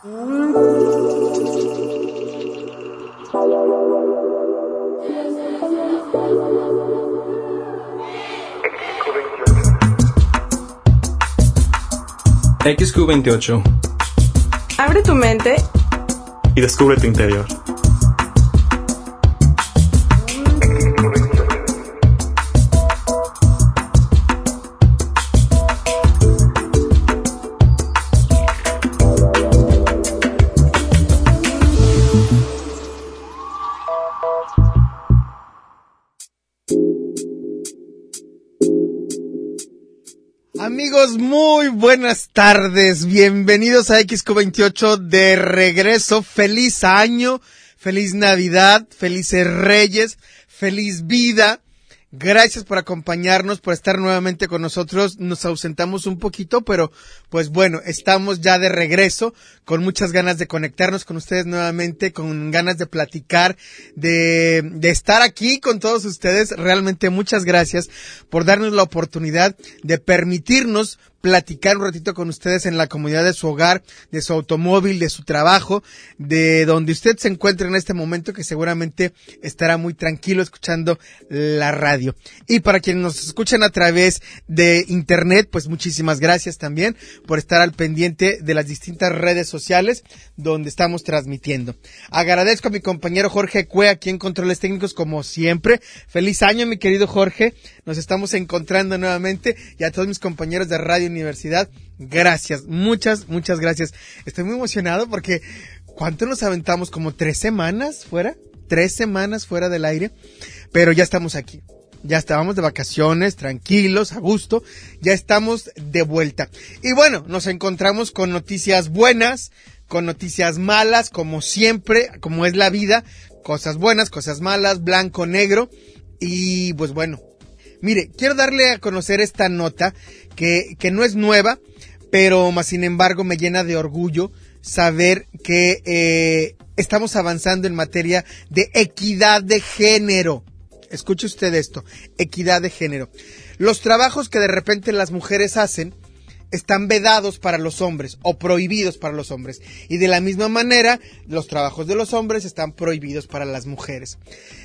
XQ28. Abre tu mente y descubre tu interior. Amigos, muy buenas tardes, bienvenidos a XQ28 de regreso, feliz año, feliz Navidad, felices Reyes, feliz vida, gracias por acompañarnos, por estar nuevamente con nosotros, nos ausentamos un poquito, pero pues bueno, estamos ya de regreso, con muchas ganas de conectarnos con ustedes nuevamente, con ganas de platicar, de estar aquí con todos ustedes. Realmente muchas gracias por darnos la oportunidad de permitirnos platicar un ratito con ustedes en la comodidad de su hogar, de su automóvil, de su trabajo, de donde usted se encuentre en este momento, que seguramente estará muy tranquilo escuchando la radio. Y para quienes nos escuchan a través de internet, pues muchísimas gracias también por estar al pendiente de las distintas redes sociales donde estamos transmitiendo. Agradezco a mi compañero Jorge Cue, aquí en Controles Técnicos, como siempre. Feliz año, mi querido Jorge. Nos estamos encontrando nuevamente, y a todos mis compañeros de Radio Universidad, gracias, muchas gracias. Estoy muy emocionado porque ¿cuánto nos aventamos? Como 3 semanas fuera del aire, pero ya estamos aquí. Ya estábamos de vacaciones, tranquilos, a gusto, ya estamos de vuelta. Y bueno, nos encontramos con noticias buenas, con noticias malas, como siempre, como es la vida, cosas buenas, cosas malas, blanco, negro, y pues bueno. Mire, quiero darle a conocer esta nota que no es nueva, pero más sin embargo me llena de orgullo saber que estamos avanzando en materia de equidad de género. Escuche usted esto, equidad de género. Los trabajos que de repente las mujeres hacen están vedados para los hombres o prohibidos para los hombres. Y de la misma manera, los trabajos de los hombres están prohibidos para las mujeres.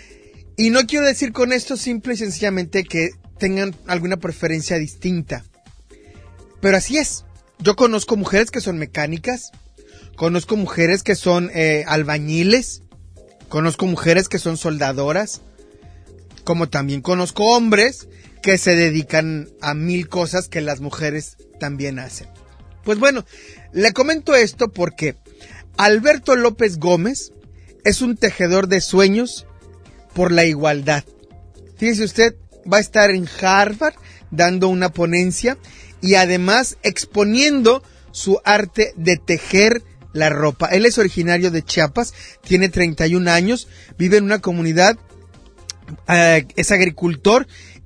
Y no quiero decir con esto simple y sencillamente que tengan alguna preferencia distinta. Pero así es. Yo conozco mujeres que son mecánicas, conozco mujeres que son albañiles, conozco mujeres que son soldadoras, como también conozco hombres que se dedican a 1000 cosas que las mujeres también hacen. Pues bueno, le comento esto porque Alberto López Gómez es un tejedor de sueños por la igualdad. Fíjese usted, va a estar en Harvard dando una ponencia y además exponiendo su arte de tejer la ropa. Él es originario de Chiapas, tiene 31 años, vive en una comunidad, es agricultor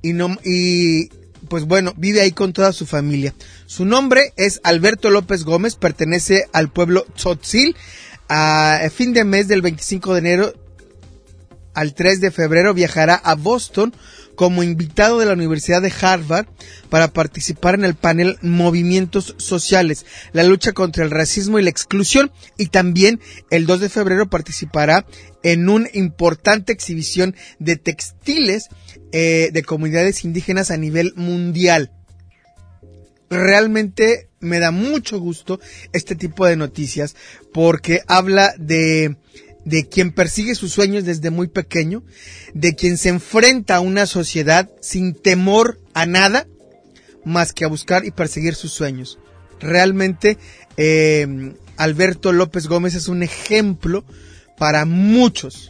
y pues bueno, vive ahí con toda su familia. Su nombre es Alberto López Gómez, pertenece al pueblo Tzotzil. A fin de mes del 25 de enero al 3 de febrero viajará a Boston como invitado de la Universidad de Harvard para participar en el panel Movimientos Sociales, la lucha contra el racismo y la exclusión, y también el 2 de febrero participará en una importante exhibición de textiles de comunidades indígenas a nivel mundial. Realmente me da mucho gusto este tipo de noticias porque habla de quien persigue sus sueños desde muy pequeño, de quien se enfrenta a una sociedad sin temor a nada más que a buscar y perseguir sus sueños. Realmente Alberto López Gómez es un ejemplo para muchos,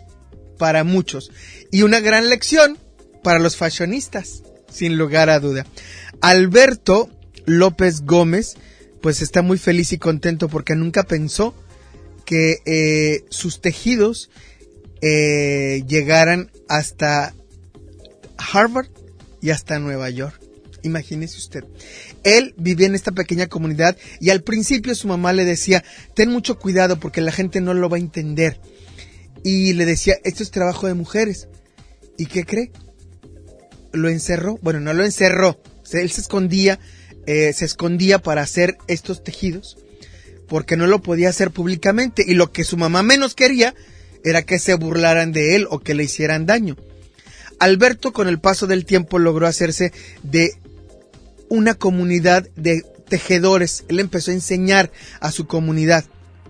y una gran lección para los fashionistas, sin lugar a duda. Alberto López Gómez pues está muy feliz y contento porque nunca pensó que sus tejidos llegaran hasta Harvard y hasta Nueva York. Imagínese usted. Él vivía en esta pequeña comunidad y al principio su mamá le decía, ten mucho cuidado porque la gente no lo va a entender. Y le decía, esto es trabajo de mujeres. ¿Y qué cree? Lo encerró. Bueno, no lo encerró. Él se escondía para hacer estos tejidos. porque no lo podía hacer públicamente, y lo que su mamá menos quería era que se burlaran de él o que le hicieran daño. Alberto, con el paso del tiempo, logró hacerse de una comunidad de tejedores. Él empezó a enseñar a su comunidad.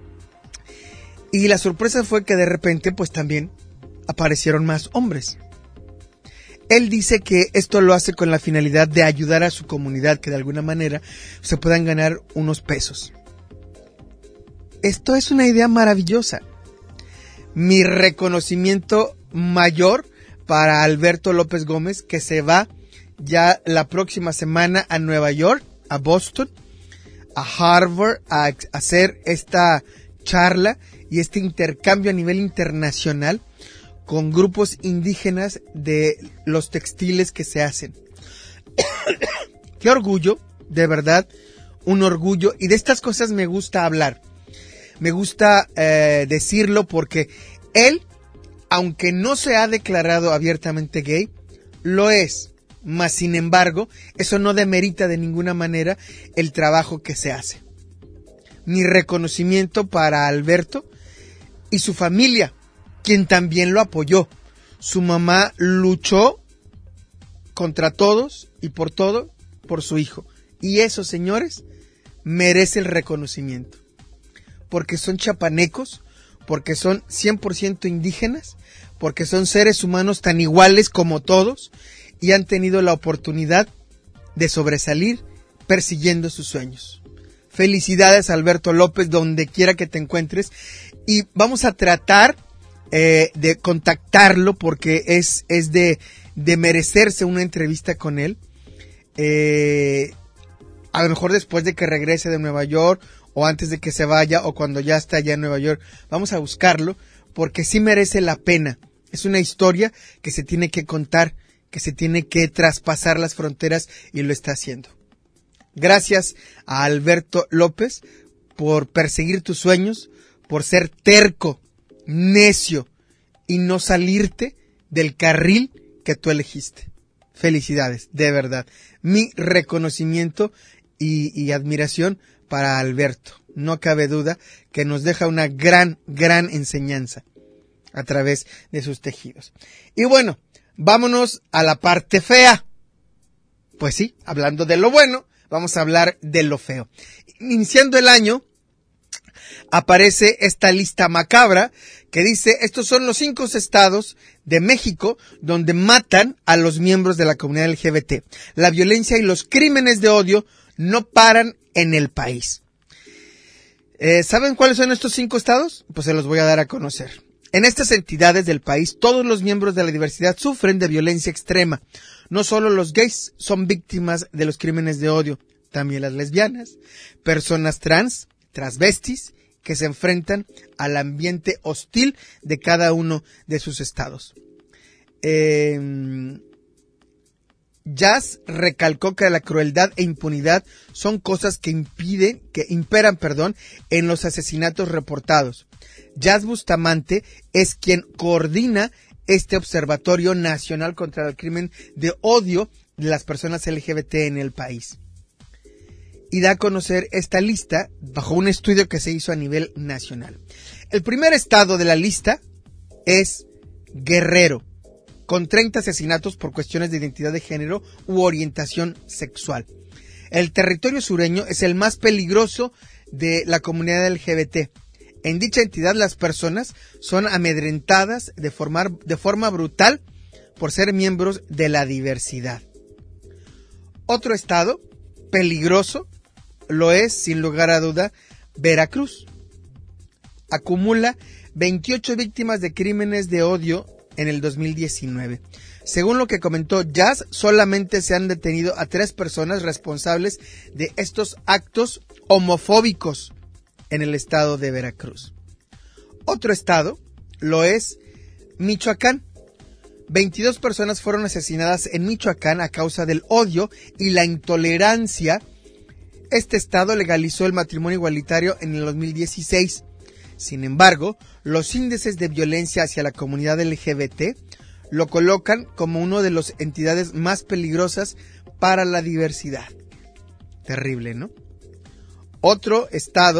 Y la sorpresa fue que de repente, pues también aparecieron más hombres. Él dice que esto lo hace con la finalidad de ayudar a su comunidad, que de alguna manera se puedan ganar unos pesos. Esto es una idea maravillosa. Mi reconocimiento mayor para Alberto López Gómez, que se va ya la próxima semana a Nueva York, a Boston, a Harvard, a hacer esta charla y este intercambio a nivel internacional con grupos indígenas de los textiles que se hacen. Qué orgullo, de verdad, un orgullo. Y de estas cosas me gusta hablar. Me gusta decirlo porque él, aunque no se ha declarado abiertamente gay, lo es. Mas, sin embargo, eso no demerita de ninguna manera el trabajo que se hace. Mi reconocimiento para Alberto y su familia, quien también lo apoyó. Su mamá luchó contra todos y por todo por su hijo. Y eso, señores, merece el reconocimiento. Porque son chapanecos, porque son 100% indígenas, porque son seres humanos tan iguales como todos y han tenido la oportunidad de sobresalir persiguiendo sus sueños. Felicidades, Alberto López, donde quiera que te encuentres, y vamos a tratar de contactarlo porque es de merecerse una entrevista con él. A lo mejor después de que regrese de Nueva York, o antes de que se vaya, o cuando ya está allá en Nueva York. Vamos a buscarlo porque sí merece la pena. Es una historia que se tiene que contar, que se tiene que traspasar las fronteras, y lo está haciendo. Gracias a Alberto López por perseguir tus sueños, por ser terco, necio y no salirte del carril que tú elegiste. Felicidades, de verdad. Mi reconocimiento y admiración para Alberto. No cabe duda que nos deja una gran enseñanza a través de sus tejidos. Y bueno, vámonos a la parte fea. Pues sí, hablando de lo bueno, vamos a hablar de lo feo. Iniciando el año, aparece esta lista macabra que dice: estos son los 5 estados de México donde matan a los miembros de la comunidad LGBT. La violencia y los crímenes de odio no paran en el país. ¿Saben cuáles son estos 5 estados? Pues se los voy a dar a conocer. En estas entidades del país, todos los miembros de la diversidad sufren de violencia extrema. No solo los gays son víctimas de los crímenes de odio, también las lesbianas, personas trans, transvestis, que se enfrentan al ambiente hostil de cada uno de sus estados. Jazz recalcó que la crueldad e impunidad son cosas que imperan en los asesinatos reportados. Jazz Bustamante es quien coordina este Observatorio Nacional contra el Crimen de Odio de las personas LGBT en el país. Y da a conocer esta lista bajo un estudio que se hizo a nivel nacional. El primer estado de la lista es Guerrero, con 30 asesinatos por cuestiones de identidad de género u orientación sexual. El territorio sureño es el más peligroso de la comunidad LGBT. En dicha entidad las personas son amedrentadas de forma brutal por ser miembros de la diversidad. Otro estado peligroso lo es, sin lugar a duda, Veracruz. Acumula 28 víctimas de crímenes de odio en el 2019. Según lo que comentó Jazz, solamente se han detenido a 3 personas responsables de estos actos homofóbicos en el estado de Veracruz. Otro estado lo es Michoacán. 22 personas fueron asesinadas en Michoacán a causa del odio y la intolerancia. Este estado legalizó el matrimonio igualitario en el 2016. Sin embargo, los índices de violencia hacia la comunidad LGBT lo colocan como una de las entidades más peligrosas para la diversidad. Terrible, ¿no? Otro estado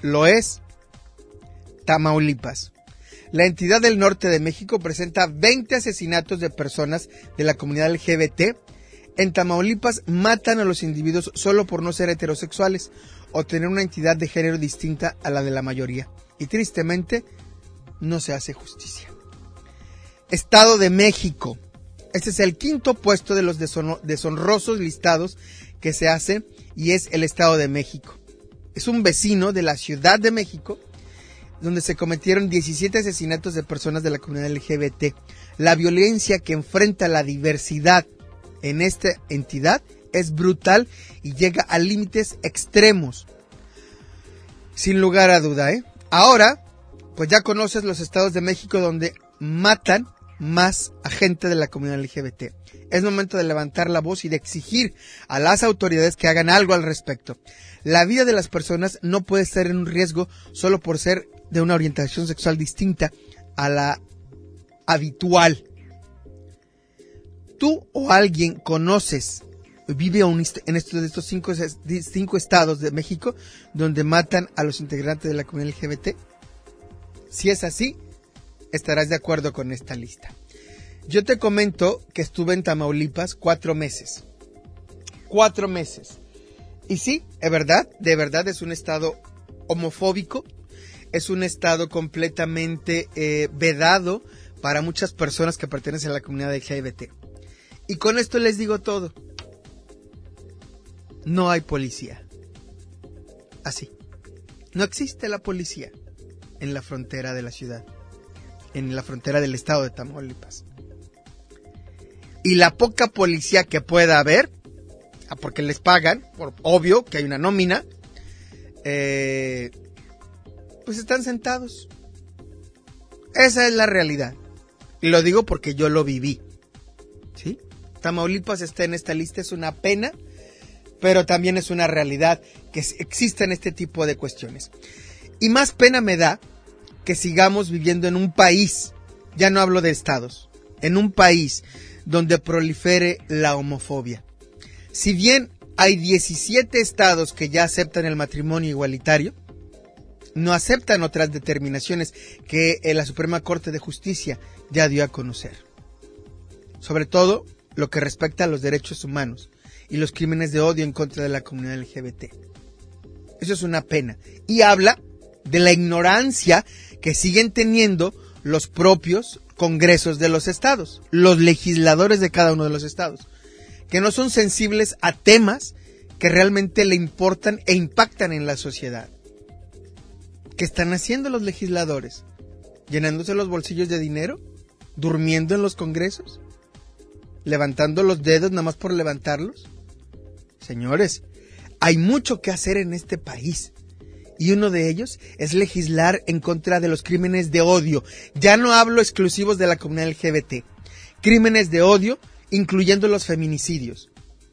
lo es Tamaulipas. La entidad del norte de México presenta 20 asesinatos de personas de la comunidad LGBT. En Tamaulipas matan a los individuos solo por no ser heterosexuales o tener una identidad de género distinta a la de la mayoría. Y tristemente, no se hace justicia. Estado de México. Este es el quinto puesto de los deshonrosos listados que se hace y es el Estado de México. Es un vecino de la Ciudad de México, donde se cometieron 17 asesinatos de personas de la comunidad LGBT. La violencia que enfrenta la diversidad en esta entidad es brutal y llega a límites extremos. Sin lugar a duda, Ahora, pues ya conoces los estados de México donde matan más a gente de la comunidad LGBT. Es momento de levantar la voz y de exigir a las autoridades que hagan algo al respecto. La vida de las personas no puede estar en un riesgo solo por ser de una orientación sexual distinta a la habitual. ¿Tú o alguien conoces, vive en estos cinco estados de México donde matan a los integrantes de la comunidad LGBT? Si es así, estarás de acuerdo con esta lista. Yo te comento que estuve en Tamaulipas 4 meses. 4 meses. Y sí, de verdad es un estado homofóbico. Es un estado completamente vedado para muchas personas que pertenecen a la comunidad LGBT. Y con esto les digo todo. No hay policía. Así. No existe la policía en la frontera de la ciudad. En la frontera del estado de Tamaulipas. Y la poca policía que pueda haber, porque les pagan, obvio que hay una nómina, pues están sentados. Esa es la realidad. Y lo digo porque yo lo viví. ¿Sí? Tamaulipas está en esta lista, es una pena, pero también es una realidad que existen este tipo de cuestiones. Y más pena me da que sigamos viviendo en un país, ya no hablo de estados, en un país donde prolifere la homofobia. Si bien hay 17 estados que ya aceptan el matrimonio igualitario, no aceptan otras determinaciones que la Suprema Corte de Justicia ya dio a conocer. Sobre todo lo que respecta a los derechos humanos y los crímenes de odio en contra de la comunidad LGBT. Eso es una pena. Y habla de la ignorancia que siguen teniendo los propios congresos de los estados, los legisladores de cada uno de los estados, que no son sensibles a temas que realmente le importan e impactan en la sociedad. ¿Qué están haciendo los legisladores? ¿Llenándose los bolsillos de dinero? ¿Durmiendo en los congresos? ¿Levantando los dedos nada más por levantarlos? Señores, hay mucho que hacer en este país. Y uno de ellos es legislar en contra de los crímenes de odio. Ya no hablo exclusivos de la comunidad LGBT. Crímenes de odio, incluyendo los feminicidios.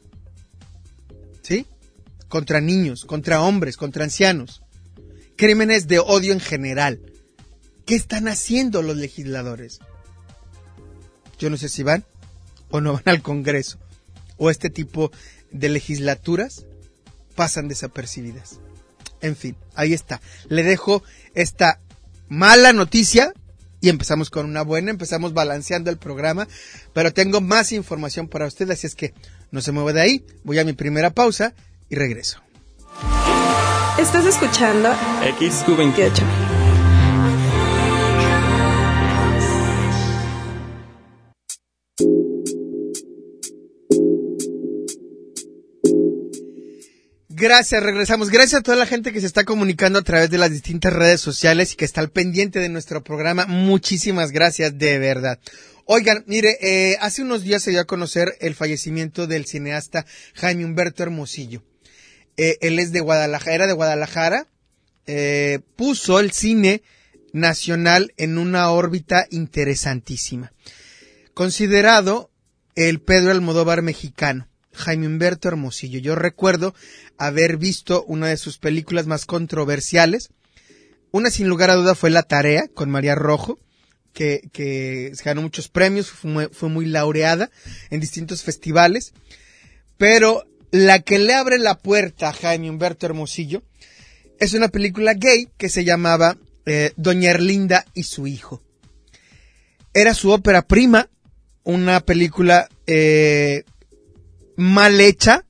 ¿Sí? Contra niños, contra hombres, contra ancianos. Crímenes de odio en general. ¿Qué están haciendo los legisladores? Yo no sé si van o no van al Congreso. O este tipo de legislaturas pasan desapercibidas. En fin, ahí está. Le dejo esta mala noticia y empezamos con una buena. Empezamos balanceando el programa, pero tengo más información para usted, así es que no se mueva de ahí. Voy a mi primera pausa y regreso. Estás escuchando XQ28. Gracias, regresamos. Gracias a toda la gente que se está comunicando a través de las distintas redes sociales y que está al pendiente de nuestro programa. Muchísimas gracias, de verdad. Oigan, mire, hace unos días se dio a conocer el fallecimiento del cineasta Jaime Humberto Hermosillo. Él es de Guadalajara, era de Guadalajara, puso el cine nacional en una órbita interesantísima. Considerado el Pedro Almodóvar mexicano. Jaime Humberto Hermosillo. Yo recuerdo haber visto una de sus películas más controversiales. Una sin lugar a duda fue La Tarea, con María Rojo, que ganó muchos premios, fue muy laureada en distintos festivales. Pero la que le abre la puerta a Jaime Humberto Hermosillo es una película gay que se llamaba Doña Erlinda y su hijo. Era su ópera prima, una película mal hecha.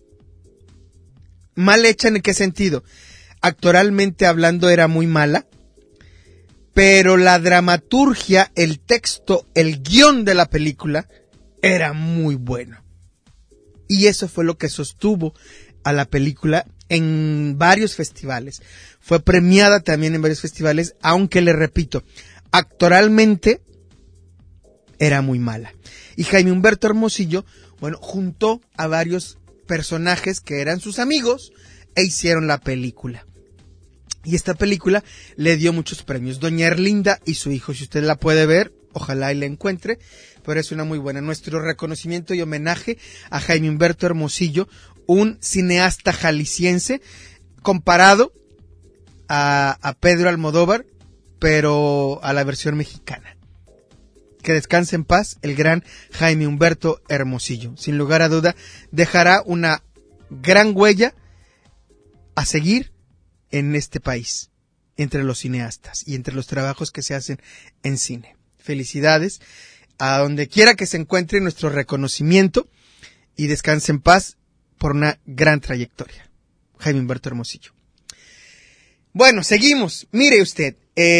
¿Mal hecha en qué sentido? Actoralmente hablando era muy mala, pero la dramaturgia, el texto, el guión de la película era muy bueno. Y eso fue lo que sostuvo a la película en varios festivales. Fue premiada también en varios festivales, aunque le repito, actoralmente era muy mala. Y Jaime Humberto Hermosillo, bueno, juntó a varios personajes que eran sus amigos e hicieron la película. Y esta película le dio muchos premios. Doña Erlinda y su hijo, si usted la puede ver, ojalá y la encuentre, pero es una muy buena. Nuestro reconocimiento y homenaje a Jaime Humberto Hermosillo, un cineasta jalisciense, comparado a Pedro Almodóvar, pero a la versión mexicana. Que descanse en paz el gran Jaime Humberto Hermosillo. Sin lugar a duda, dejará una gran huella a seguir en este país, entre los cineastas y entre los trabajos que se hacen en cine. Felicidades a donde quiera que se encuentre, nuestro reconocimiento, y descanse en paz por una gran trayectoria. Jaime Humberto Hermosillo. Bueno, seguimos. Mire usted,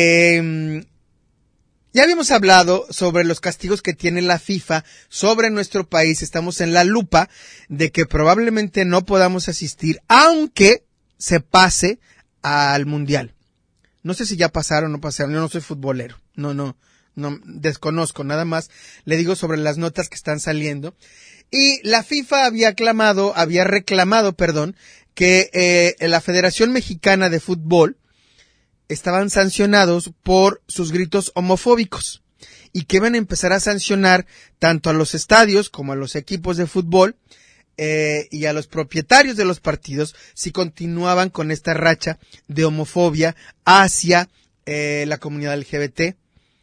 ya habíamos hablado sobre los castigos que tiene la FIFA sobre nuestro país. Estamos en la lupa de que probablemente no podamos asistir, aunque se pase al Mundial. No sé si ya pasaron o no pasaron. Yo no soy futbolero. No, desconozco. Nada más le digo sobre las notas que están saliendo. Y la FIFA había reclamado, que la Federación Mexicana de Fútbol estaban sancionados por sus gritos homofóbicos y que iban a empezar a sancionar tanto a los estadios como a los equipos de fútbol y a los propietarios de los partidos si continuaban con esta racha de homofobia hacia la comunidad LGBT,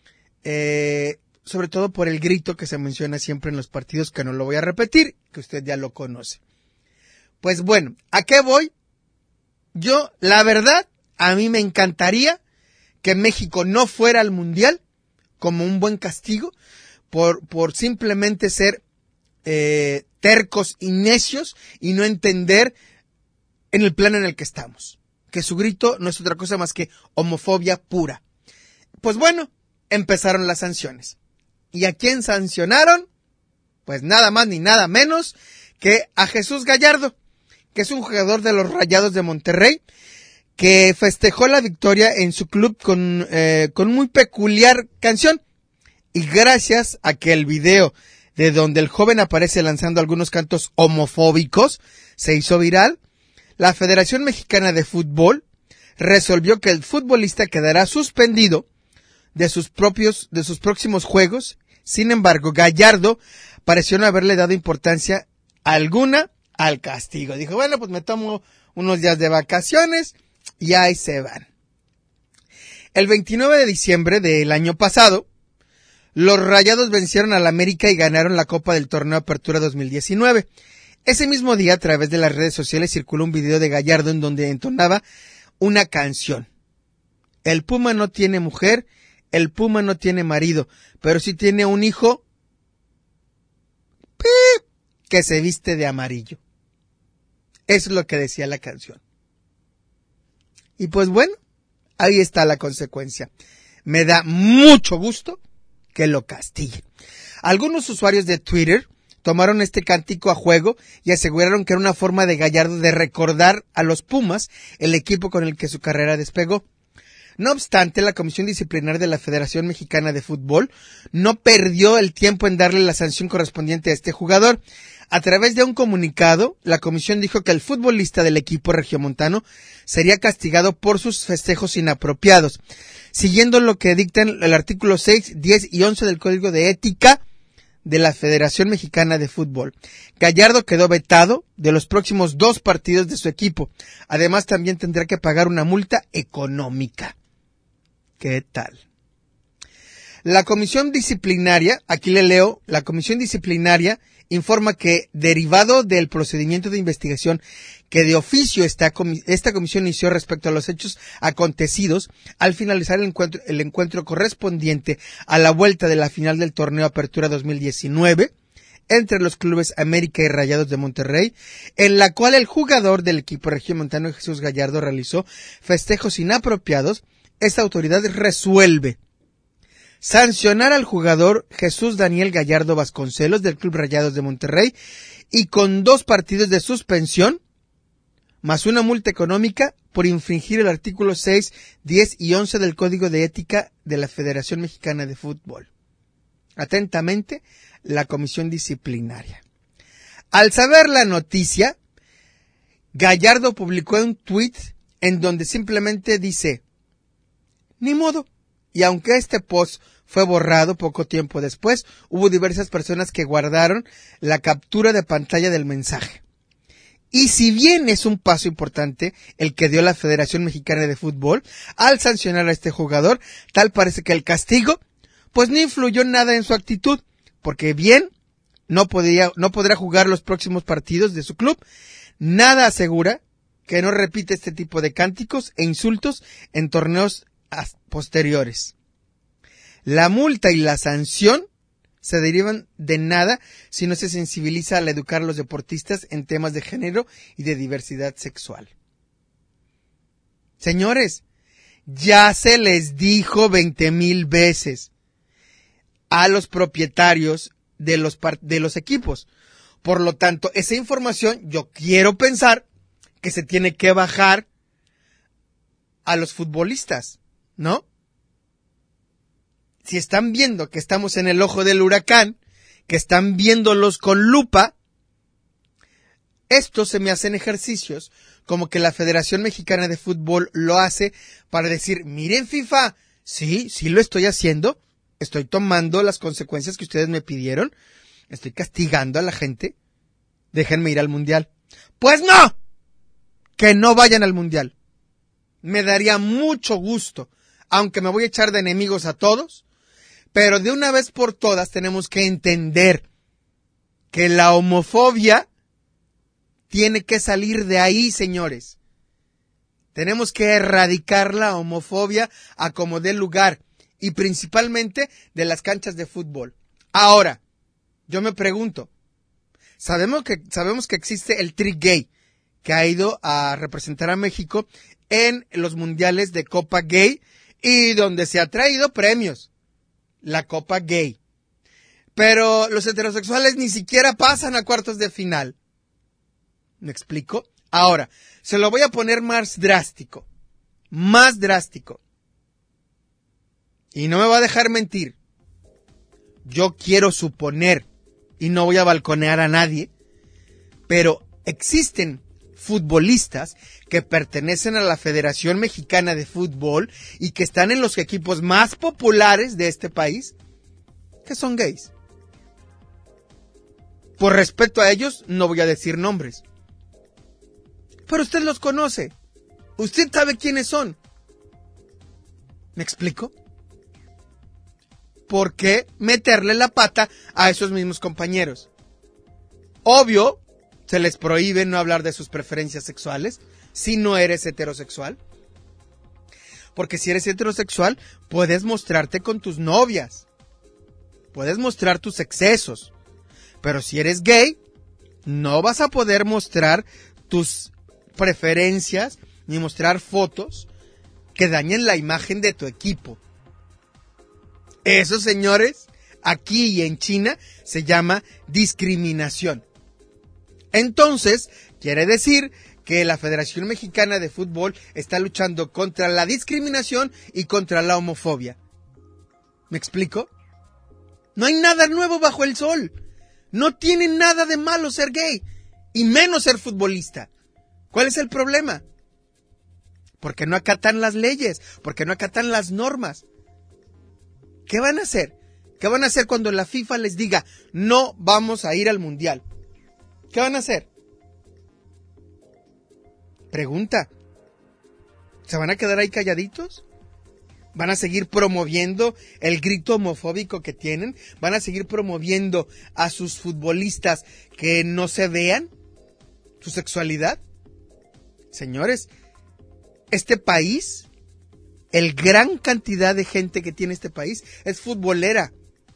sobre todo por el grito que se menciona siempre en los partidos, que no lo voy a repetir, que usted ya lo conoce. Pues bueno, ¿a qué voy? Yo, la verdad, a mí me encantaría que México no fuera al Mundial como un buen castigo por simplemente ser tercos y necios y no entender en el plano en el que estamos. Que su grito no es otra cosa más que homofobia pura. Pues bueno, empezaron las sanciones. ¿Y a quién sancionaron? Pues nada más ni nada menos que a Jesús Gallardo, que es un jugador de los Rayados de Monterrey, que festejó la victoria en su club con muy peculiar canción. Y gracias a que el video de donde el joven aparece lanzando algunos cantos homofóbicos se hizo viral, la Federación Mexicana de Fútbol resolvió que el futbolista quedará suspendido de sus próximos juegos. Sin embargo, Gallardo pareció no haberle dado importancia alguna al castigo. Dijo, bueno, pues me tomo unos días de vacaciones y ahí se van. El 29 de diciembre del año pasado, los Rayados vencieron al América y ganaron la Copa del Torneo Apertura 2019. Ese mismo día, a través de las redes sociales, circuló un video de Gallardo en donde entonaba una canción. El Puma no tiene mujer, el Puma no tiene marido, pero sí tiene un hijo que se viste de amarillo. Eso es lo que decía la canción. Y pues bueno, ahí está la consecuencia. Me da mucho gusto que lo castiguen. Algunos usuarios de Twitter tomaron este cántico a juego y aseguraron que era una forma de Gallardo de recordar a los Pumas, el equipo con el que su carrera despegó. No obstante, la Comisión Disciplinaria de la Federación Mexicana de Fútbol no perdió el tiempo en darle la sanción correspondiente a este jugador. A través de un comunicado, la comisión dijo que el futbolista del equipo regiomontano sería castigado por sus festejos inapropiados, siguiendo lo que dictan el artículo 6, 10 y 11 del Código de Ética de la Federación Mexicana de Fútbol. Gallardo quedó vetado de los próximos 2 partidos de su equipo. Además, también tendrá que pagar una multa económica. ¿Qué tal? La comisión disciplinaria, aquí le leo, la comisión disciplinaria informa que, derivado del procedimiento de investigación que de oficio esta comisión inició respecto a los hechos acontecidos al finalizar el encuentro correspondiente a la vuelta de la final del torneo Apertura 2019 entre los clubes América y Rayados de Monterrey, en la cual el jugador del equipo regiomontano Jesús Gallardo realizó festejos inapropiados, esta autoridad resuelve sancionar al jugador Jesús Daniel Gallardo Vasconcelos del Club Rayados de Monterrey y con 2 partidos de suspensión más una multa económica por infringir el artículo 6, 10 y 11 del Código de Ética de la Federación Mexicana de Fútbol. Atentamente, la Comisión Disciplinaria. Al saber la noticia, Gallardo publicó un tuit en donde simplemente dice: ni modo. Y aunque este post fue borrado poco tiempo después, hubo diversas personas que guardaron la captura de pantalla del mensaje. Y si bien es un paso importante el que dio la Federación Mexicana de Fútbol al sancionar a este jugador, tal parece que el castigo pues no influyó nada en su actitud, porque bien no podrá jugar los próximos partidos de su club. Nada asegura que no repite este tipo de cánticos e insultos en torneos posteriores. La multa y la sanción se derivan de nada si no se sensibiliza al educar a los deportistas en temas de género y de diversidad sexual. Señores, ya se les dijo 20,000 veces a los propietarios de los equipos. Por lo tanto, esa información yo quiero pensar que se tiene que bajar a los futbolistas, ¿no? Si están viendo que estamos en el ojo del huracán, que están viéndolos con lupa, estos se me hacen ejercicios como que la Federación Mexicana de Fútbol lo hace para decir: miren, FIFA, sí lo estoy haciendo, estoy tomando las consecuencias que ustedes me pidieron, estoy castigando a la gente, déjenme ir al Mundial. Pues no, que no vayan al Mundial. Me daría mucho gusto, aunque me voy a echar de enemigos a todos, pero de una vez por todas tenemos que entender que la homofobia tiene que salir de ahí, señores. Tenemos que erradicar la homofobia a como dé lugar, y principalmente de las canchas de fútbol. Ahora, yo me pregunto, sabemos que existe el Tri Gay, que ha ido a representar a México en los mundiales de Copa Gay y donde se ha traído premios, la Copa Gay. Pero los heterosexuales ni siquiera pasan a cuartos de final. ¿Me explico? Ahora, se lo voy a poner más drástico. Y no me va a dejar mentir. Yo quiero suponer, y no voy a balconear a nadie, pero existen futbolistas que pertenecen a la Federación Mexicana de Fútbol y que están en los equipos más populares de este país, que son gays. Por respeto a ellos, no voy a decir nombres. Pero usted los conoce. Usted sabe quiénes son. ¿Me explico? ¿Por qué meterle la pata a esos mismos compañeros? Obvio, se les prohíbe no hablar de sus preferencias sexuales si no eres heterosexual. Porque si eres heterosexual, puedes mostrarte con tus novias. Puedes mostrar tus excesos. Pero si eres gay, no vas a poder mostrar tus preferencias ni mostrar fotos que dañen la imagen de tu equipo. Eso, señores, aquí y en China se llama discriminación. Entonces, quiere decir que la Federación Mexicana de Fútbol está luchando contra la discriminación y contra la homofobia. ¿Me explico? No hay nada nuevo bajo el sol. No tiene nada de malo ser gay, y menos ser futbolista. ¿Cuál es el problema? Porque no acatan las leyes, porque no acatan las normas. ¿Qué van a hacer? ¿Qué van a hacer cuando la FIFA les diga no vamos a ir al Mundial? ¿Qué van a hacer? Pregunta. ¿Se van a quedar ahí calladitos? van a seguir promoviendo el grito homofóbico que tienen, van a seguir promoviendo a sus futbolistas que no se vean su sexualidad. Señores, este país, el gran cantidad de gente que tiene este país es futbolera.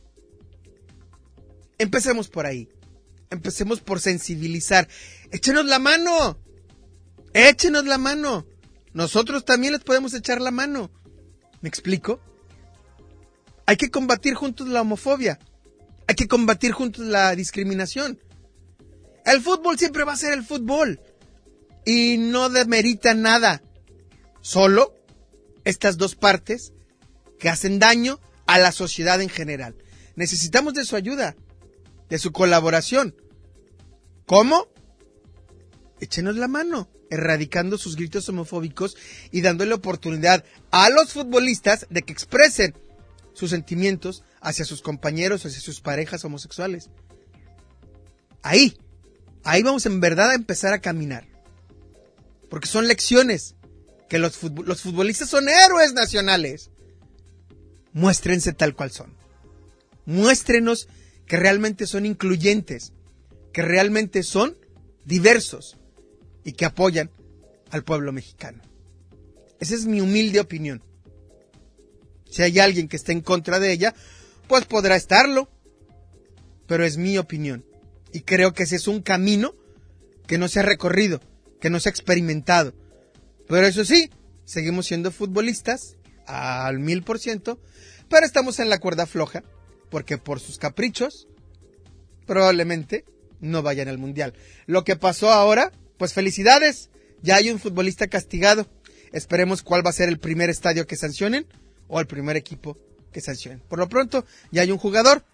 Empecemos por ahí. Empecemos por sensibilizar. Échenos la mano. Échenos la mano. Nosotros también les podemos echar la mano. ¿Me explico? Hay que combatir juntos la homofobia. Hay que combatir juntos la discriminación. El fútbol siempre va a ser el fútbol. Y no demerita nada. Solo estas dos partes que hacen daño a la sociedad en general. Necesitamos de su ayuda, de su colaboración. ¿Cómo? Échenos la mano, erradicando sus gritos homofóbicos y dándole oportunidad a los futbolistas de que expresen sus sentimientos hacia sus compañeros, hacia sus parejas homosexuales. Ahí vamos en verdad a empezar a caminar. Porque son lecciones que los futbolistas son héroes nacionales. Muéstrense tal cual son. Muéstrenos que realmente son incluyentes, que realmente son diversos y que apoyan al pueblo mexicano. Esa es mi humilde opinión. Si hay alguien que esté en contra de ella, pues podrá estarlo, pero es mi opinión. Y creo que ese es un camino que no se ha recorrido, que no se ha experimentado. Pero eso sí, seguimos siendo futbolistas al 1000%, pero estamos en la cuerda floja, porque por sus caprichos, probablemente no vayan al mundial. Lo que pasó ahora, pues felicidades, ya hay un futbolista castigado. Esperemos cuál va a ser el primer estadio que sancionen o el primer equipo que sancionen. Por lo pronto, ya hay un jugador,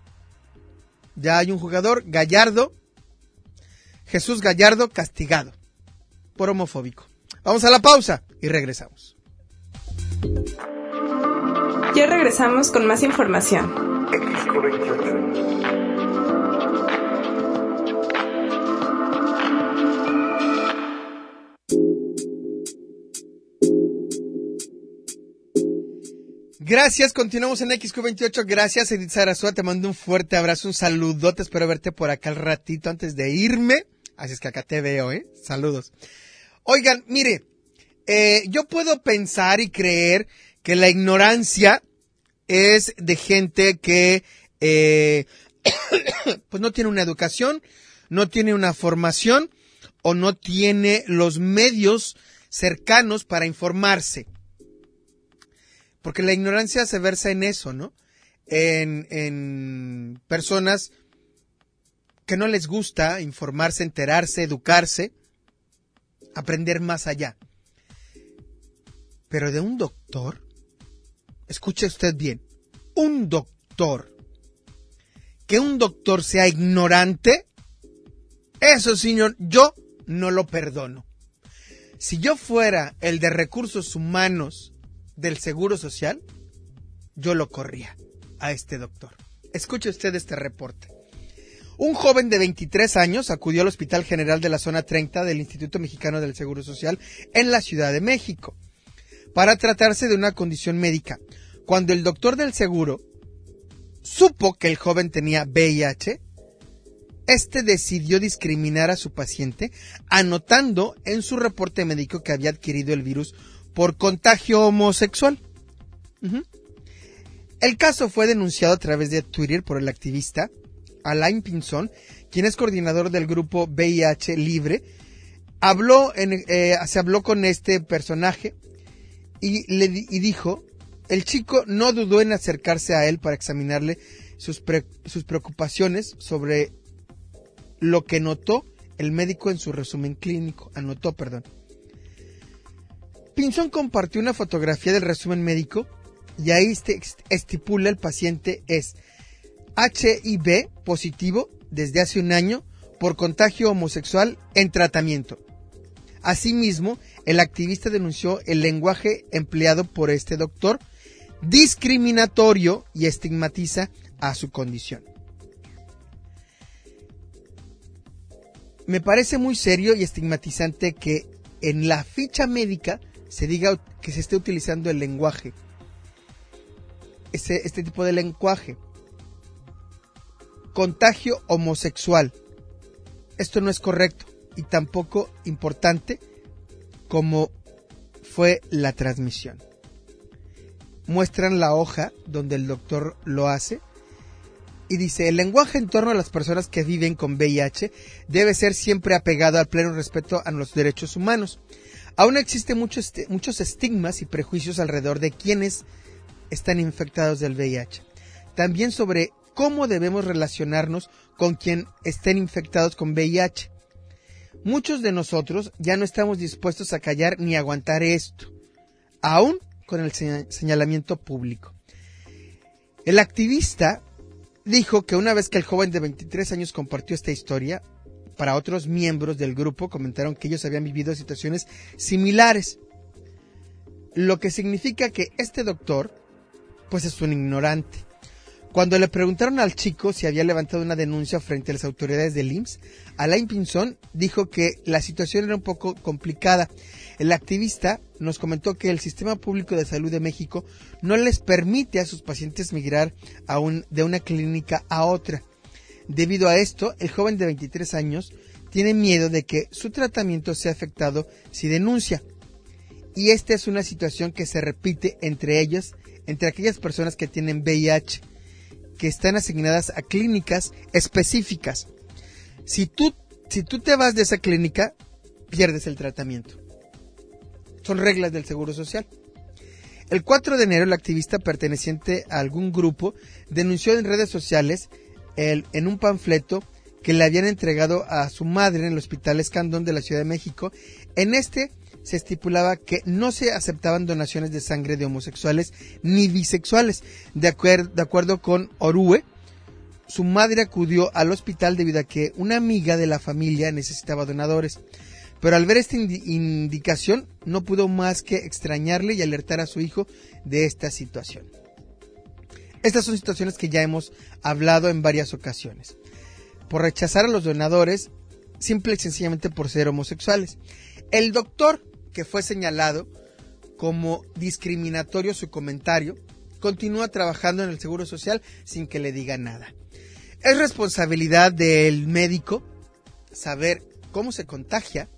Gallardo, Jesús Gallardo, castigado por homofóbico. Vamos a la pausa y regresamos. Ya regresamos con más información. Gracias, continuamos en XQ28. Gracias, Edith Sarasúa, te mando un fuerte abrazo, un saludote. Espero verte por acá al ratito antes de irme. Así es que acá te veo, Saludos. Oigan, mire, yo puedo pensar y creer que la ignorancia es de gente que pues no tiene una educación, no tiene una formación o no tiene los medios cercanos para informarse. Porque la ignorancia se versa en eso, ¿no? En personas que no les gusta informarse, enterarse, educarse, aprender más allá. Pero de un doctor, escuche usted bien, un doctor, que un doctor sea ignorante, eso, señor, yo no lo perdono. Si yo fuera el de recursos humanos del Seguro Social, yo lo corría a este doctor. Escuche usted este reporte. Un joven de 23 años acudió al Hospital General de la Zona 30 del Instituto Mexicano del Seguro Social en la Ciudad de México para tratarse de una condición médica. Cuando el doctor del seguro supo que el joven tenía VIH, este decidió discriminar a su paciente, anotando en su reporte médico que había adquirido el virus por contagio homosexual. El caso fue denunciado a través de Twitter por el activista Alain Pinzón, quien es coordinador del grupo VIH Libre. Se habló con este personaje y dijo, el chico no dudó en acercarse a él para examinarle sus preocupaciones sobre lo que notó el médico en su resumen clínico. Pinzón compartió una fotografía del resumen médico y ahí estipula el paciente es HIV positivo desde hace un año por contagio homosexual en tratamiento. Asimismo, el activista denunció el lenguaje empleado por este doctor discriminatorio y estigmatiza a su condición. Me parece muy serio y estigmatizante que en la ficha médica se diga que se esté utilizando el lenguaje este tipo de lenguaje. Contagio homosexual. Esto no es correcto y tampoco importante como fue la transmisión. Muestran la hoja donde el doctor lo hace y dice: el lenguaje en torno a las personas que viven con VIH debe ser siempre apegado al pleno respeto a los derechos humanos. Aún existen muchos estigmas y prejuicios alrededor de quienes están infectados del VIH. También sobre cómo debemos relacionarnos con quien estén infectados con VIH. Muchos de nosotros ya no estamos dispuestos a callar ni aguantar esto, aún con el señalamiento público. El activista dijo que una vez que el joven de 23 años compartió esta historia, para otros miembros del grupo comentaron que ellos habían vivido situaciones similares, lo que significa que este doctor pues es un ignorante. Cuando le preguntaron al chico si había levantado una denuncia frente a las autoridades del IMSS, Alain Pinzón dijo que la situación era un poco complicada. El activista nos comentó que el Sistema Público de Salud de México no les permite a sus pacientes migrar de una clínica a otra. Debido a esto, el joven de 23 años tiene miedo de que su tratamiento sea afectado si denuncia. Y esta es una situación que se repite entre aquellas personas que tienen VIH, que están asignadas a clínicas específicas. Si tú te vas de esa clínica, pierdes el tratamiento. Son reglas del Seguro Social. El 4 de enero, el activista perteneciente a algún grupo denunció en redes sociales en un panfleto que le habían entregado a su madre en el Hospital Escandón de la Ciudad de México. En este se estipulaba que no se aceptaban donaciones de sangre de homosexuales ni bisexuales. De acuerdo con Orue, su madre acudió al hospital debido a que una amiga de la familia necesitaba donadores. Pero al ver esta indicación no pudo más que extrañarle y alertar a su hijo de esta situación. Estas son situaciones que ya hemos hablado en varias ocasiones. Por rechazar a los donadores, simple y sencillamente por ser homosexuales. El doctor, que fue señalado como discriminatorio su comentario, continúa trabajando en el Seguro Social sin que le diga nada. Es responsabilidad del médico saber cómo se contagia,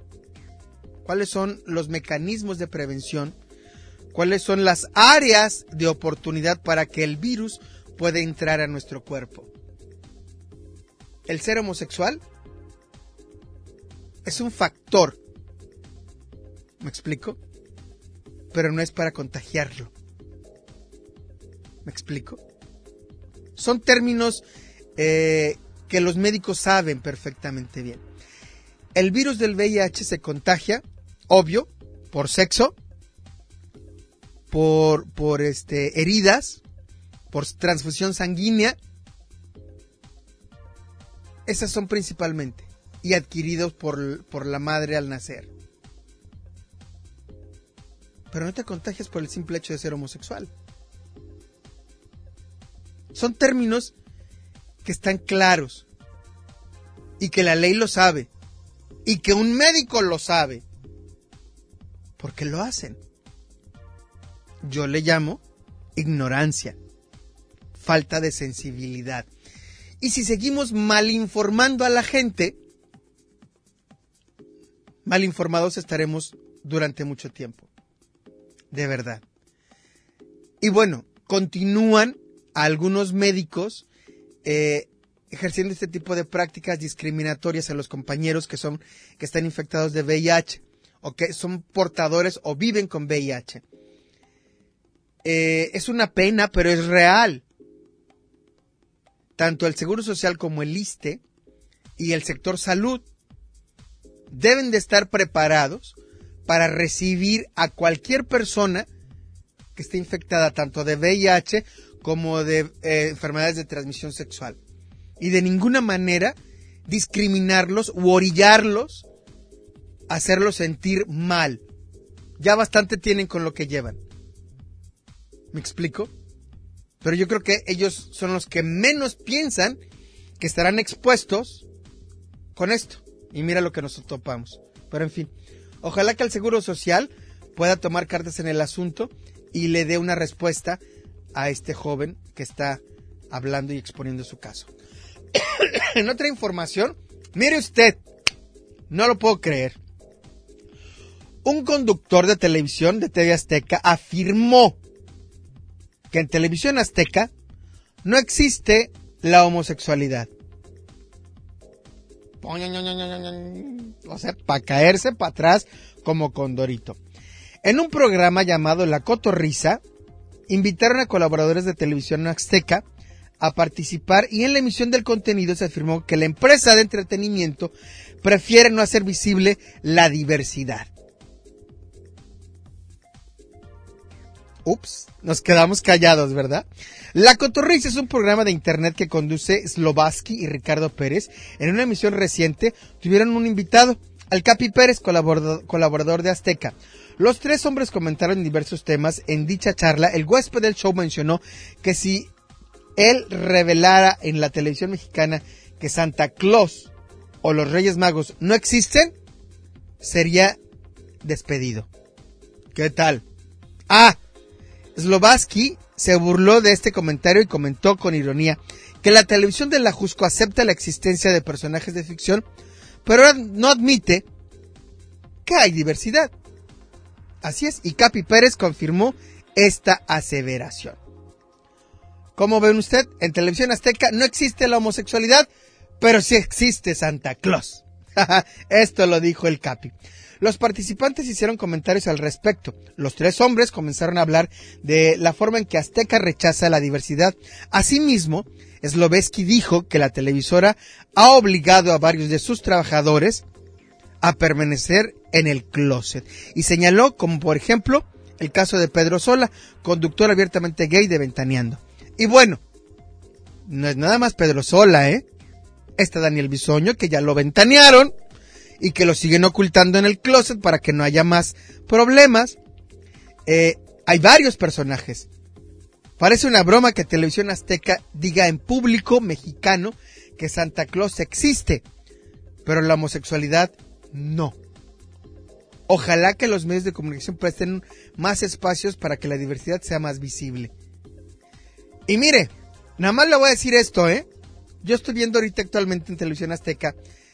cuáles son los mecanismos de prevención, cuáles son las áreas de oportunidad para que el virus pueda entrar a nuestro cuerpo. El ser homosexual es un factor, ¿me explico? Pero no es para contagiarlo. ¿Me explico? Son términos que los médicos saben perfectamente bien. El virus del VIH se contagia, obvio, por sexo, por heridas, por transfusión sanguínea. Esas son principalmente, y adquiridos por la madre al nacer. Pero no te contagias por el simple hecho de ser homosexual. Son términos que están claros y que la ley lo sabe y que un médico lo sabe porque lo hacen. Yo le llamo ignorancia, falta de sensibilidad. Y si seguimos mal informando a la gente, mal informados estaremos durante mucho tiempo. De verdad. Y bueno, continúan algunos médicos ejerciendo este tipo de prácticas discriminatorias a los compañeros que están infectados de VIH o que son portadores o viven con VIH. Es una pena, pero es real. Tanto el Seguro Social como el ISSSTE y el sector salud deben de estar preparados para recibir a cualquier persona que esté infectada tanto de VIH como de enfermedades de transmisión sexual. Y de ninguna manera discriminarlos u orillarlos a hacerlos sentir mal. Ya bastante tienen con lo que llevan. ¿Me explico? Pero yo creo que ellos son los que menos piensan que estarán expuestos con esto. Y mira lo que nos topamos. Pero en fin, ojalá que el Seguro Social pueda tomar cartas en el asunto y le dé una respuesta a este joven que está hablando y exponiendo su caso. En otra información, mire usted, no lo puedo creer. Un conductor de televisión de TV Azteca afirmó que en Televisión Azteca no existe la homosexualidad. O sea, para caerse para atrás como Condorito. En un programa llamado La Cotorrisa, invitaron a colaboradores de Televisión Azteca a participar y en la emisión del contenido se afirmó que la empresa de entretenimiento prefiere no hacer visible la diversidad. Ups, nos quedamos callados, ¿verdad? La Cotorrisa es un programa de internet que conduce Slovaski y Ricardo Pérez. En una emisión reciente tuvieron un invitado, al Capi Pérez, colaborador de Azteca. Los tres hombres comentaron diversos temas. En dicha charla, el huésped del show mencionó que si él revelara en la televisión mexicana que Santa Claus o los Reyes Magos no existen, sería despedido. ¿Qué tal? Slovaski se burló de este comentario y comentó con ironía que la televisión de la Jusco acepta la existencia de personajes de ficción, pero no admite que hay diversidad. Así es, y Capi Pérez confirmó esta aseveración. ¿Cómo ven usted? En Televisión Azteca no existe la homosexualidad, pero sí existe Santa Claus. Esto lo dijo el Capi. Los participantes hicieron comentarios al respecto. Los tres hombres comenzaron a hablar de la forma en que Azteca rechaza la diversidad. Asimismo, Slovaski dijo que la televisora ha obligado a varios de sus trabajadores a permanecer en el closet. Y señaló como por ejemplo el caso de Pedro Sola, conductor abiertamente gay de Ventaneando. Y bueno, no es nada más Pedro Sola, Está Daniel Bisoño, que ya lo ventanearon y que lo siguen ocultando en el closet para que no haya más problemas. Hay varios personajes. Parece una broma que Televisión Azteca diga en público mexicano que Santa Claus existe, pero la homosexualidad no. Ojalá que los medios de comunicación presten más espacios para que la diversidad sea más visible. Y mire, nada más le voy a decir esto, Yo estoy viendo ahorita actualmente en Televisión Azteca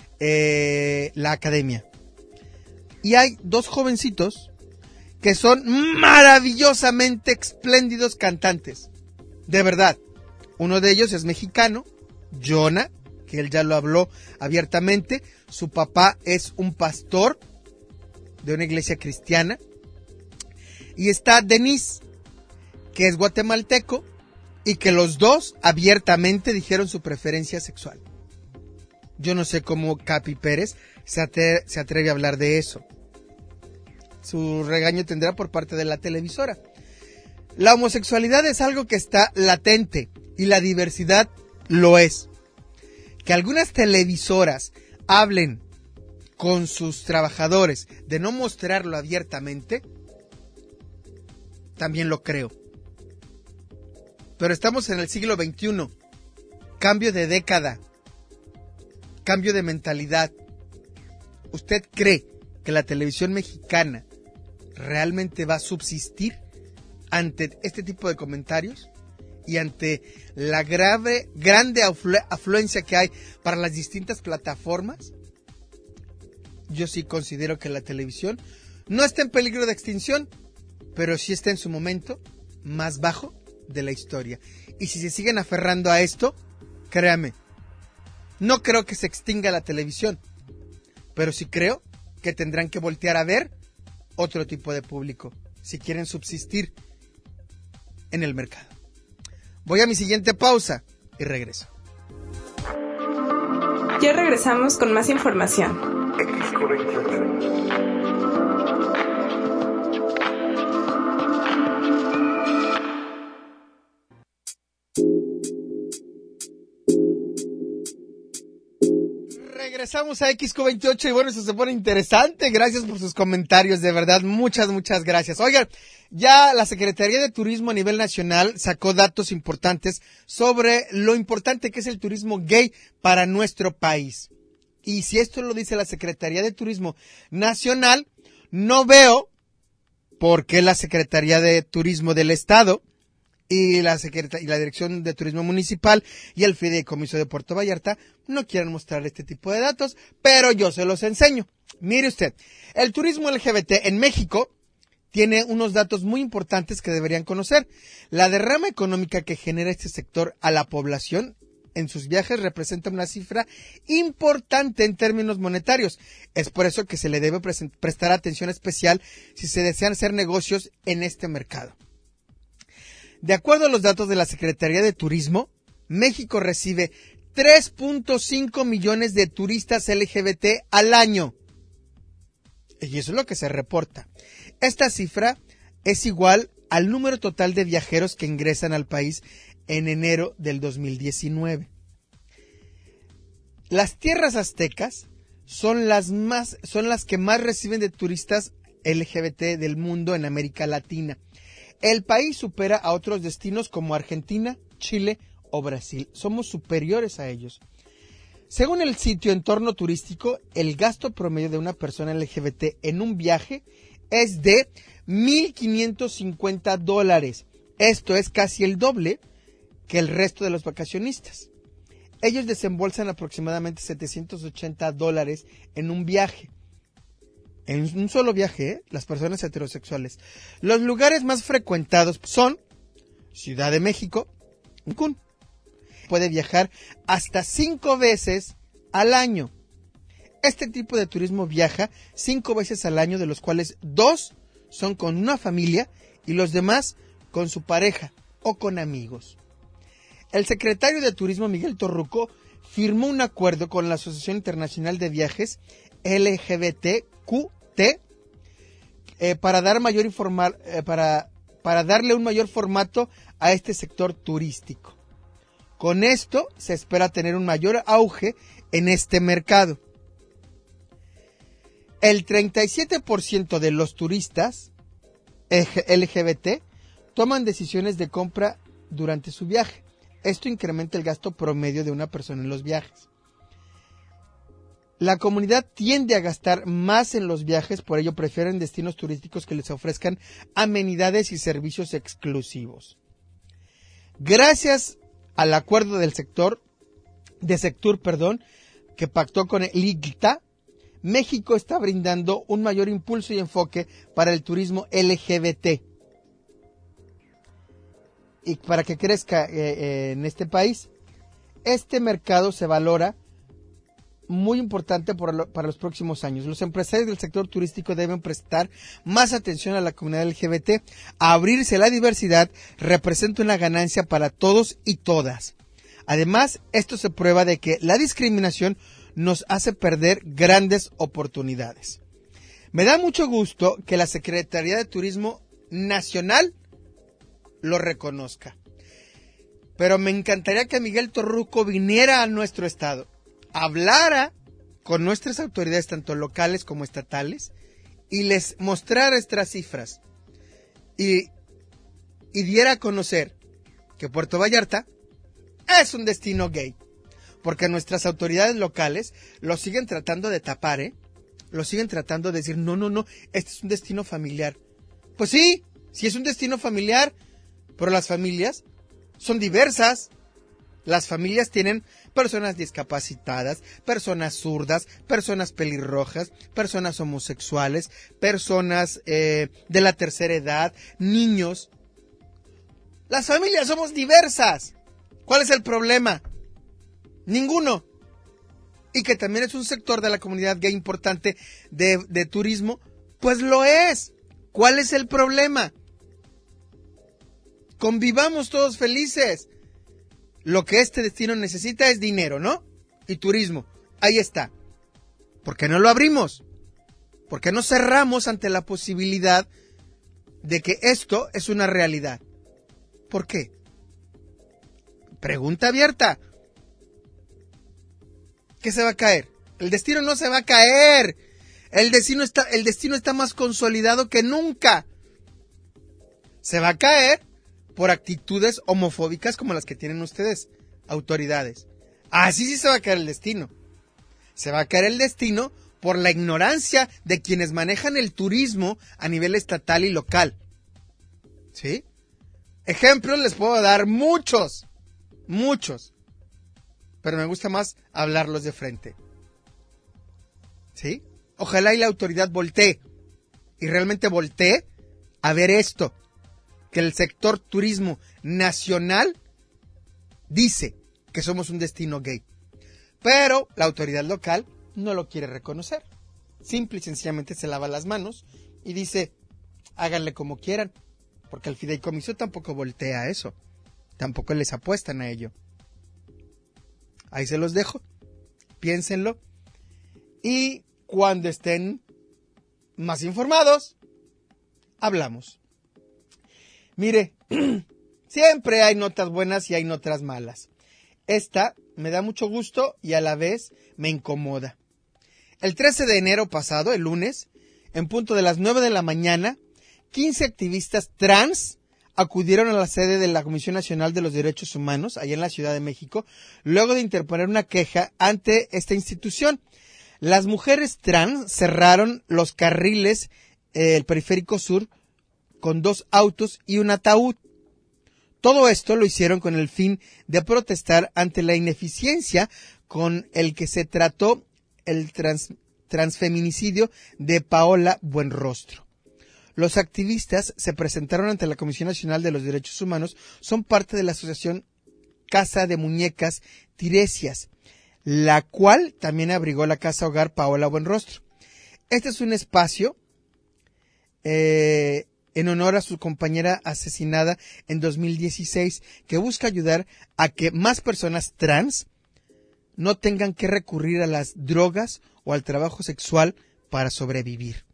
La Academia. Y hay dos jovencitos que son maravillosamente espléndidos cantantes. De verdad. Uno de ellos es mexicano, Jonah, que él ya lo habló abiertamente. Su papá es un pastor de una iglesia cristiana. Y está Denise, que es guatemalteco, y que los dos abiertamente dijeron su preferencia sexual. Yo no sé cómo Capi Pérez se atreve a hablar de eso. Su regaño tendrá por parte de la televisora. La homosexualidad es algo que está latente y la diversidad lo es. Que algunas televisoras hablen con sus trabajadores de no mostrarlo abiertamente, también lo creo. Pero estamos en el siglo XXI. Cambio de década. Cambio de mentalidad. ¿Usted cree que la televisión mexicana realmente va a subsistir ante este tipo de comentarios? Y ante la grande afluencia que hay para las distintas plataformas. Yo sí considero que la televisión no está en peligro de extinción, pero sí está en su momento más bajo de la historia. Y si se siguen aferrando a esto, créame, no creo que se extinga la televisión, pero sí creo que tendrán que voltear a ver otro tipo de público si quieren subsistir en el mercado. Voy a mi siguiente pausa y regreso. Ya regresamos con más información. Regresamos a XQ28 y bueno, eso se pone interesante. Gracias por sus comentarios, de verdad, muchas gracias. Oigan, ya la Secretaría de Turismo a nivel nacional sacó datos importantes sobre lo importante que es el turismo gay para nuestro país. Y si esto lo dice la Secretaría de Turismo Nacional, no veo por qué la Secretaría de Turismo del Estado y la Dirección de Turismo Municipal y el Fideicomiso de Puerto Vallarta no quieren mostrar este tipo de datos, pero yo se los enseño. Mire usted, el turismo LGBT en México tiene unos datos muy importantes que deberían conocer. La derrama económica que genera este sector a la población en sus viajes representa una cifra importante en términos monetarios. Es por eso que se le debe prestar atención especial si se desean hacer negocios en este mercado. De acuerdo a los datos de la Secretaría de Turismo, México recibe 3.5 millones de turistas LGBT al año. Y eso es lo que se reporta. Esta cifra es igual al número total de viajeros que ingresan al país en enero del 2019. Las tierras aztecas son las que más reciben de turistas LGBT del mundo en América Latina. El país supera a otros destinos como Argentina, Chile o Brasil. Somos superiores a ellos. Según el sitio Entorno Turístico, el gasto promedio de una persona LGBT en un viaje es de $1,550. Esto es casi el doble que el resto de los vacacionistas. Ellos desembolsan aproximadamente $780 en un viaje. En un solo viaje, las personas heterosexuales. Los lugares más frecuentados son Ciudad de México, Cancún. Puede viajar hasta 5 veces al año. Este tipo de turismo viaja 5 veces al año, de los cuales 2 son con una familia y los demás con su pareja o con amigos. El secretario de Turismo, Miguel Torruco, firmó un acuerdo con la Asociación Internacional de Viajes LGBTQT para darle un mayor formato a este sector turístico. Con esto se espera tener un mayor auge en este mercado. El 37% de los turistas LGBT toman decisiones de compra durante su viaje. Esto incrementa el gasto promedio de una persona en los viajes. La comunidad tiende a gastar más en los viajes, por ello prefieren destinos turísticos que les ofrezcan amenidades y servicios exclusivos. Gracias al acuerdo de Sectur, que pactó con el IGTA, México está brindando un mayor impulso y enfoque para el turismo LGBT. Y para que crezca en este país, este mercado se valora muy importante para los próximos años. Los empresarios del sector turístico deben prestar más atención a la comunidad LGBT. Abrirse a la diversidad representa una ganancia para todos y todas. Además, esto se prueba de que la discriminación nos hace perder grandes oportunidades. Me da mucho gusto que la Secretaría de Turismo Nacional lo reconozca. Pero me encantaría que Miguel Torruco viniera a nuestro estado, hablara con nuestras autoridades, tanto locales como estatales, y les mostrara estas cifras y diera a conocer que Puerto Vallarta es un destino gay, porque nuestras autoridades locales lo siguen tratando de tapar, lo siguen tratando de decir, no, este es un destino familiar. Pues sí es un destino familiar, pero las familias son diversas. Las familias tienen personas discapacitadas, personas zurdas, personas pelirrojas, personas homosexuales, personas de la tercera edad, niños. Las familias somos diversas. ¿Cuál es el problema? Ninguno. Y que también es un sector de la comunidad gay importante de turismo, pues lo es. ¿Cuál es el problema? Convivamos todos felices. Lo que este destino necesita es dinero, ¿no? Y turismo. Ahí está. ¿Por qué no lo abrimos? ¿Por qué no cerramos ante la posibilidad de que esto es una realidad? ¿Por qué? Pregunta abierta. ¿Qué se va a caer? El destino no se va a caer. El destino está más consolidado que nunca. Se va a caer por actitudes homofóbicas como las que tienen ustedes, autoridades. Así sí se va a caer el destino. Se va a caer el destino por la ignorancia de quienes manejan el turismo a nivel estatal y local. ¿Sí? Ejemplos les puedo dar muchos, pero me gusta más hablarlos de frente. ¿Sí? Ojalá y la autoridad voltee, y realmente voltee a ver esto, que el sector turismo nacional dice que somos un destino gay, pero la autoridad local no lo quiere reconocer. Simple y sencillamente se lava las manos y dice, háganle como quieran, porque el fideicomiso tampoco voltea a eso, tampoco les apuestan a ello. Ahí se los dejo, piénsenlo, y cuando estén más informados, hablamos. Mire, siempre hay notas buenas y hay notas malas. Esta me da mucho gusto y a la vez me incomoda. El 13 de enero pasado, el lunes, en punto de las 9 de la mañana, 15 activistas trans acudieron a la sede de la Comisión Nacional de los Derechos Humanos, allá en la Ciudad de México, luego de interponer una queja ante esta institución. Las mujeres trans cerraron los carriles, el periférico sur, con 2 autos y un ataúd. Todo esto lo hicieron con el fin de protestar ante la ineficiencia con el que se trató el transfeminicidio de Paola Buenrostro. Los activistas se presentaron ante la Comisión Nacional de los Derechos Humanos, son parte de la asociación Casa de Muñecas Tiresias, la cual también abrigó la casa hogar Paola Buenrostro. Este es un espacio en honor a su compañera asesinada en 2016, que busca ayudar a que más personas trans no tengan que recurrir a las drogas o al trabajo sexual para sobrevivir.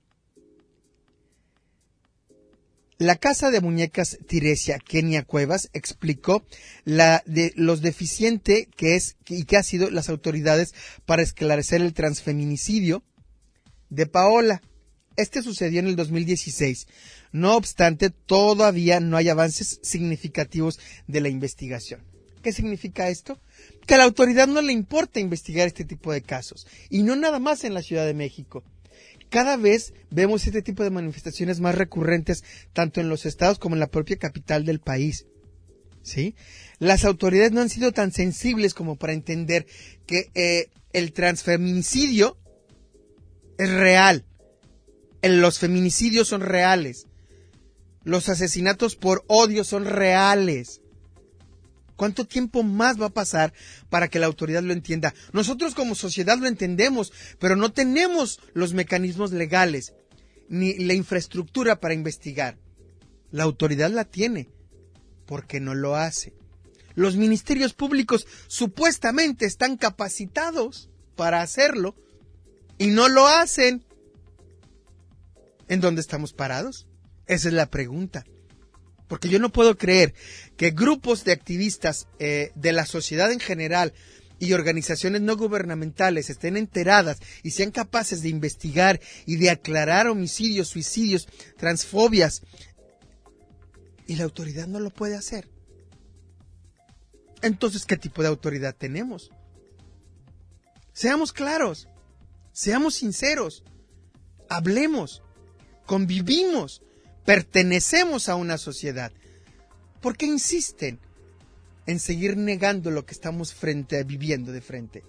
La Casa de Muñecas Tiresia, Kenia Cuevas, explicó los deficiente que es y que ha sido las autoridades para esclarecer el transfeminicidio de Paola. Este sucedió en el 2016. No obstante, todavía no hay avances significativos de la investigación. ¿Qué significa esto? Que a la autoridad no le importa investigar este tipo de casos, y no nada más en la Ciudad de México. Cada vez vemos este tipo de manifestaciones más recurrentes, tanto en los estados como en la propia capital del país. ¿Sí? Las autoridades no han sido tan sensibles como para entender que el transfeminicidio es real. Los feminicidios son reales. Los asesinatos por odio son reales. ¿Cuánto tiempo más va a pasar para que la autoridad lo entienda? Nosotros como sociedad lo entendemos, pero no tenemos los mecanismos legales ni la infraestructura para investigar. La autoridad la tiene, porque no lo hace. Los ministerios públicos supuestamente están capacitados para hacerlo y no lo hacen. ¿En dónde estamos parados? Esa es la pregunta. Porque yo no puedo creer que grupos de activistas de la sociedad en general y organizaciones no gubernamentales estén enteradas y sean capaces de investigar y de aclarar homicidios, suicidios, transfobias, y la autoridad no lo puede hacer. Entonces, ¿qué tipo de autoridad tenemos? Seamos claros, seamos sinceros, hablemos, convivimos, pertenecemos a una sociedad. ¿Por qué insisten en seguir negando lo que estamos viviendo de frente?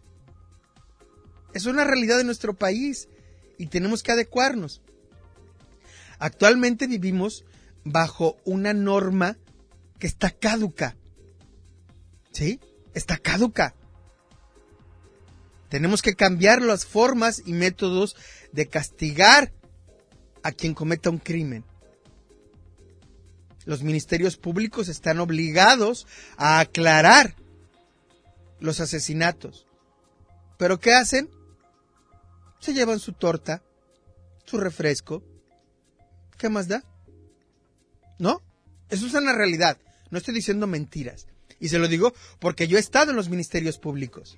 Es una realidad de nuestro país y tenemos que adecuarnos. Actualmente vivimos bajo una norma que está caduca. ¿Sí? Está caduca. Tenemos que cambiar las formas y métodos de castigar a quien cometa un crimen. Los ministerios públicos están obligados a aclarar los asesinatos. ¿Pero qué hacen? Se llevan su torta, su refresco. ¿Qué más da? ¿No? Eso es una realidad. No estoy diciendo mentiras. Y se lo digo porque yo he estado en los ministerios públicos.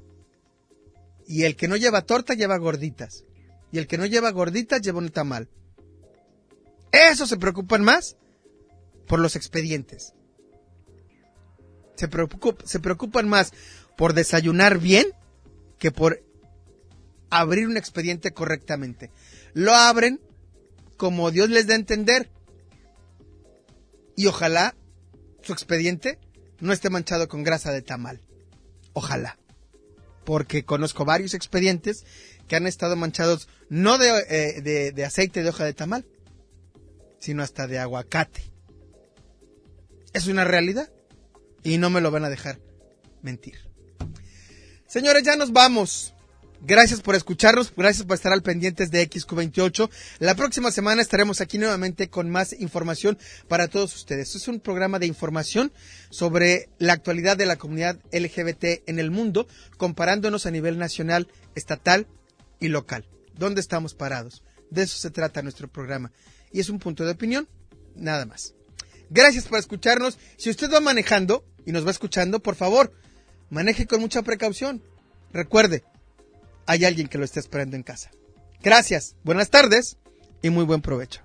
Y el que no lleva torta lleva gorditas. Y el que no lleva gorditas lleva un tamal. Eso se preocupan más por los expedientes. Se preocupan más por desayunar bien que por abrir un expediente correctamente. Lo abren como Dios les da a entender. Y ojalá su expediente no esté manchado con grasa de tamal. Ojalá. Porque conozco varios expedientes que han estado manchados no de aceite de hoja de tamal, sino hasta de aguacate. Es una realidad y no me lo van a dejar mentir. Señores, ya nos vamos. Gracias por escucharnos, gracias por estar al pendientes de XQ28. La próxima semana estaremos aquí nuevamente con más información para todos ustedes. Este es un programa de información sobre la actualidad de la comunidad LGBT en el mundo, comparándonos a nivel nacional, estatal y local. ¿Dónde estamos parados? De eso se trata nuestro programa. Y es un punto de opinión, nada más. Gracias por escucharnos. Si usted va manejando y nos va escuchando, por favor, maneje con mucha precaución. Recuerde, hay alguien que lo está esperando en casa. Gracias, buenas tardes y muy buen provecho.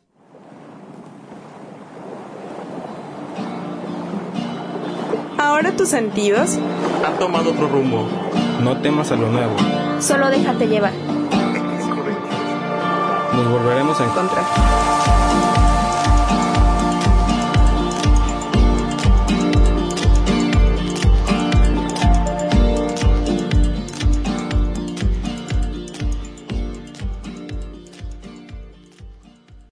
Ahora tus sentidos Han tomado otro rumbo. No temas a lo nuevo. Solo déjate llevar. Nos volveremos a encontrar.